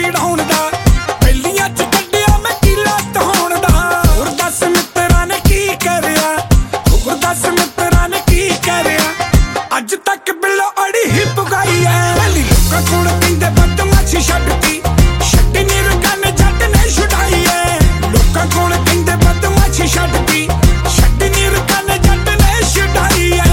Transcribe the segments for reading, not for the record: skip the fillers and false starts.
ਛਡਾਉਣ ਦਾ ਪਹਿਲੀਆਂ ਚ ਕੱਢਿਆ ਮੈਂ ਕੀਲਾ ਧੋਣ ਦਾ ਹੋਰ ਦੱਸ ਮਿੱਤਰਾਂ ਨੇ ਕੀ ਕਰਿਆ ਹੋਰ ਦੱਸ ਮਿੱਤਰਾਂ ਨੇ ਕੀ ਕਰਿਆ ਅੱਜ ਤੱਕ ਬਿੱਲੋ ਅੜੀ ਹੀ ਪੁਗਾਈ ਐ ਪਹਿਲੀ ਲੋਕਾਂ ਕੋਲ ਕਹਿੰਦੇ ਬਦਮਾਸ਼ੀ ਛੱਡਤੀ ਛੱਡੀ ਨੀ ਰਕਾਨੇ ਜੱਟ ਨੇ ਛੁਡਾਈ ਐ ਲੋਕਾਂ ਕੋਲ ਕਹਿੰਦੇ ਬਦਮਾਸ਼ੀ ਛੱਡਤੀ ਛੱਡੀ ਨੀ ਰਕਾਨੇ ਜੱਟ ਨੇ ਛੁਡਾਈ ਐ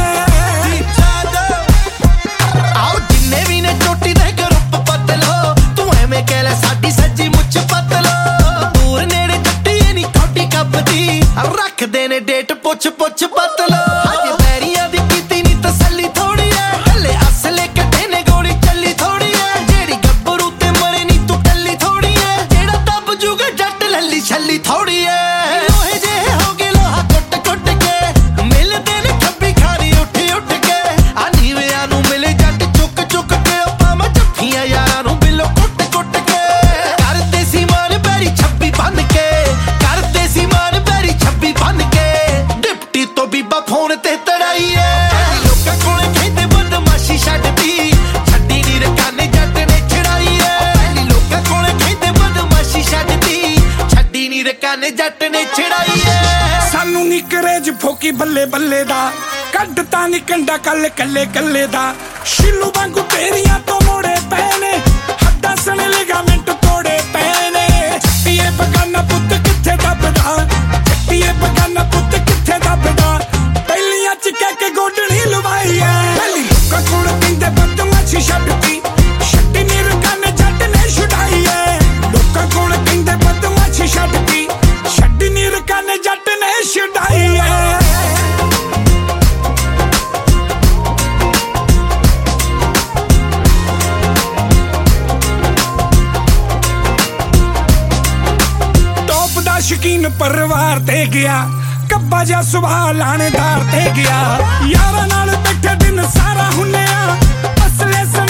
ਆਓ ਜਿੰਨੇ ਵੀ ਨੇ ਚੋਟੀ ਦੇ ਗਰੁੱਪ ਬਦਲੋ ਤੂੰ ਐਵੇਂ ਕਹਿ ਲੈ ਸਾਡੀ ਸੱਜੀ ਮੁੱਛ ਬਦਲੋ ਦੂਰ ਨੇੜੇ ਜੱਟੀ ਨਹੀਂ ਥੋੜੀ ਕੱਪਦੀ ਰੱਖਦੇ ਨੇ ਡੇਟ ਪੁੱਛ ਪੁੱਛ ਬਦਲੋ ਹਜੇ ਪੈਰੀਆਂ ਦੀ ਕੀਤੀ ਨਹੀਂ ਤਸੱਲੀ ਥੋੜੀ ਐ ਹਲੇ ਅਸਲੇ ਕੱਢੇ ਨੇ ਗੋਲੀ ਚੱਲੀ ਥੋੜੀ ਐ ਜਿਹੜੀ ਗੱਭਰੂ ਤੇ ਮਰੇ ਨਹੀਂ ਤੂੰ ਕੱਲੀ ਥੋੜੀ ਐ ਜਿਹੜਾ ਦੱਬ ਜੂਗਾ ਜੱਟ ਲੱਲੀ ਛੱਲੀ ਥੋੜੀ ਐ ਲੋਹੇ ਜਿਹੇ ਹੋ ਗਏ ਲੋਹਾ ਕੁੱਟ ਕੁੱਟ ਕੇ ਮਿਲਦੇ ਨੇ ਖੱਬੀ ਖਾਰੀ ਉੱਠ ਉੱਠ ਕੇ ਆ ਨੀਵਿਆਂ ਨੂੰ ਮਿਲੇ ਜੱਟ ਚੁੱਕ ਚੁੱਕ ਕੇ ਪਾਵਾਂ ਜੱਫੀਆਂ ਯਾਰਾਂ ਨੂੰ ਬਿੱਲੋ ਕੁੱਟ ਕੁੱਟ ਕੇ ਕਰਦੇ ਸੀ ਮਾਨ ਬੈਰੀ ਛੱਬੀ ਬੰਨ ਕੇ ਕਰਦੇ ਸੀ ਮਾਨ ਬੈਰੀ ਛੱਬੀ ਬੰਨ ਕੇ ਡਿਪਟੀ ਤੋਂ ਬੀਬਾ ਫੋਨ ਤੇ ਤੜਾਈ ਐ ਲੋਕਾਂ ਕੋਲੇ ਕਹਿੰਦੇ ਬਦਮਾਸ਼ੀ ਛੱਡਦੀ ਛੱਡੀ ਨੀ ਰਕਾਨੇ ਜੱਟ ਨੇ ਛੜਾਈ ਐ ਪਹਿਲੀ ਲੋਕਾਂ ਕੋਲੇ ਕਹਿੰਦੇ ਬਦਮਾਸ਼ੀ ਛੱਡਦੀ ਛੱਡੀ ਨੀ ਰਕਾਨੇ ਜੱਟ ਨੇ ਛੜਾਈ ਐ ਸਾਨੂੰ ਨੀ ਕਰੇਜ ਫੋਕੀ ਬੱਲੇ ਬੱਲੇ ਦਾ ਕੱਢਤਾ ਨੀ ਕੰਡਾ ਕੱਲ ਕੱਲੇ ਕੱਲੇ ਦਾ ਸ਼ਿਲੂ ਵਾਂਗੂ ਤੇਰੀਆਂ ਤੋਂ ਮੋੜੇ ਪਏ ਨੇ ਹੱਡਾਂ ਸਣੇ ਲਿਗਾਮੈਂਟ ਤੋੜੇ ਪਏ ਨੇ ਇਹ ਬਗਾਨਾ ਪੁੱਤ ਕਿੱਥੇ ਦੱਬਦਾ ਇਹ ਬਗਾਨਾ ਪੁੱਤ ਕਿੱਥੇ ਦੱਬਦਾ ਪਹਿਲੀਆਂ ਚ ਕਹਿ ਕੇ ਗੋਡਣੀ ਲਵਾਈ ਐ ਪਹਿਲੀ ਲੋਕਾਂ ਕੋਲ ਕਹਿੰਦੇ ਬਦਮਾਸ਼ੀ ਛੱਡਤੀ ਛੱਡੀ ਨੀ ਰਕਾਨੇ ਜੱਟ ਨੇ ਛੁਡਾਈ ਐ ਲੋਕਾਂ ਕੋਲ ਕਹਿੰਦੇ ਬਦਮਾਸ਼ੀ ਛੱਡਤੀ ਛੱਡੀ ਨੀ ਰਕਾਨੇ ਜੱਟ ਨੇ ਛੁਡਾਈ ਐ ਸ਼ਕੀਨ ਪਰਿਵਾਰ ਤੇ ਗਿਆ ਕੱਬਾ ਜਿਹਾ ਸੁਭਾਅ ਲਾਣੇਦਾਰ ਤੇ ਗਿਆ ਯਾਰਾਂ ਨਾਲ ਬੈਠੇ ਦਿਨ ਸਾਰਾ ਹੁੰਨਿਆ ਅਸਲੇ